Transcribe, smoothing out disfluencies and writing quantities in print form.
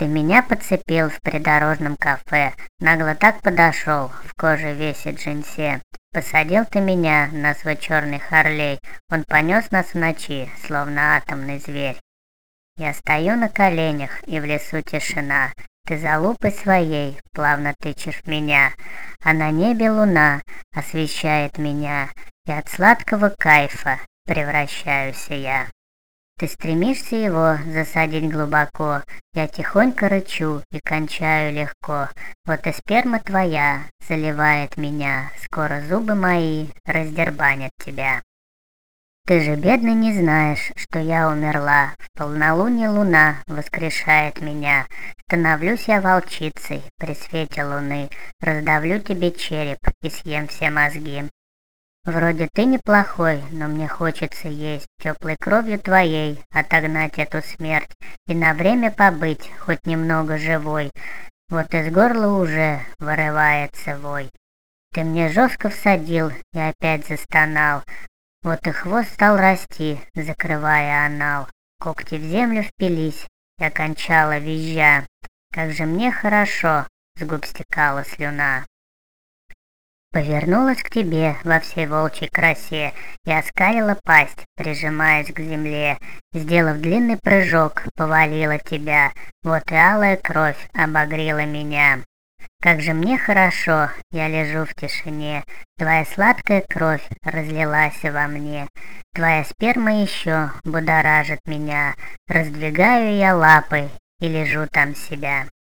Ты меня подцепил в придорожном кафе, нагло так подошел, в коже весь и джинсе. Посадил ты меня на свой черный Харлей, он понес нас в ночи, словно атомный зверь. Я стою на коленях, и в лесу тишина. Ты за лупой своей плавно тычешь в меня, а на небе луна освещает меня, и от сладкого кайфа превращаюсь я. Ты стремишься его засадить глубоко, я тихонько рычу и кончаю легко. Вот и сперма твоя заливает меня, скоро зубы мои раздербанят тебя. Ты же, бедный, не знаешь, что я умерла, в полнолуние луна воскрешает меня. Становлюсь я волчицей при свете луны, раздавлю тебе череп и съем все мозги. Вроде ты неплохой, но мне хочется есть, теплой кровью твоей отогнать эту смерть и на время побыть хоть немного живой. Вот из горла уже вырывается вой. Ты мне жестко всадил и опять застонал. Вот и хвост стал расти, закрывая анал. Когти в землю впились, я кончала визжа. Как же мне хорошо, с губ стекала слюна. Повернулась к тебе во всей волчьей красе и оскалила пасть, прижимаясь к земле. Сделав длинный прыжок, повалила тебя, вот и алая кровь обогрела меня. Как же мне хорошо, я лежу в тишине, твоя сладкая кровь разлилась во мне. Твоя сперма еще будоражит меня, раздвигаю я лапы и лежу там себя.